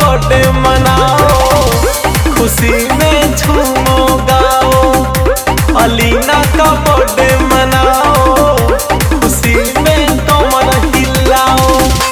Birthday मनाओ, खुशी में झूमो गाओ। अलीना का बर्थडे मनाओ, खुशी में कमर हिलाओ।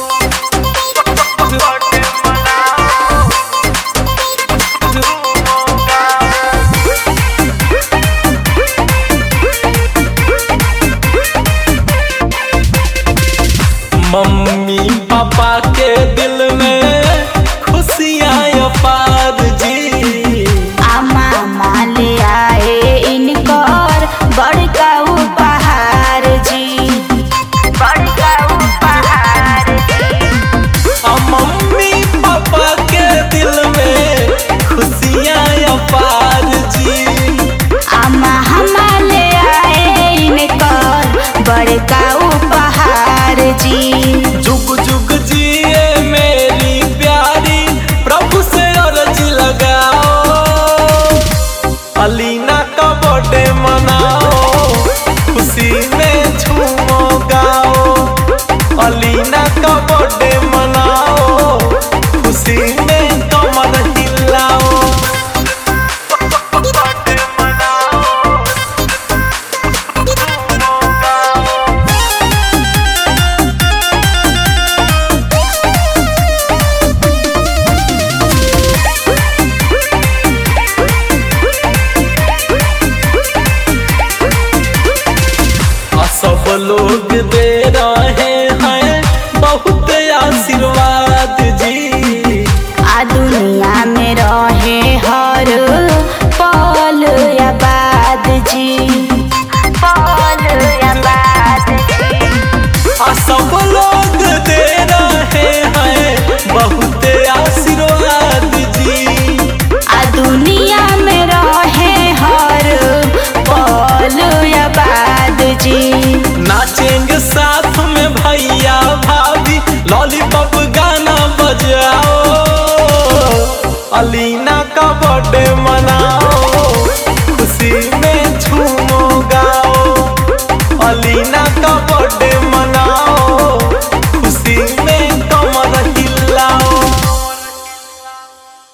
मम्मी पापा के दिल में खुशियाँ अपार जी। मामा ले आए इनकर बड़का उपहार जी, बड़का उपहार जी। मम्मी पापा के दिल में खुशियाँ अपार जी। मामा ले आए इनकर बड़का उपहार जी। जुग जुग जिए मेरी प्यारी, प्रभु से अर्ज लगाओ। अलीना का बर्थडे मनाओ, खुशी में झूमो गाओ। अलीना का बर्थडे मनाओ, खुशी में कमर हिलाओ। बर्थडे मनाओ, झूमो गाओ। सब लोग दे रहे हैं बहुत आशीर्वाद जी। दुनिया में रहे हर पल आबाद जी, पल आबाद जी। सब लोग दे रहे हैं बहुत आशीर्वाद जी। दुनिया में रहे हर पल आबाद जी। नाचेंगे साथ में भैया भाभी, लॉलीपॉप गाना बजाओ। अलीना का बर्थडे मनाओ, खुशी में झूमो गाओ। अलीना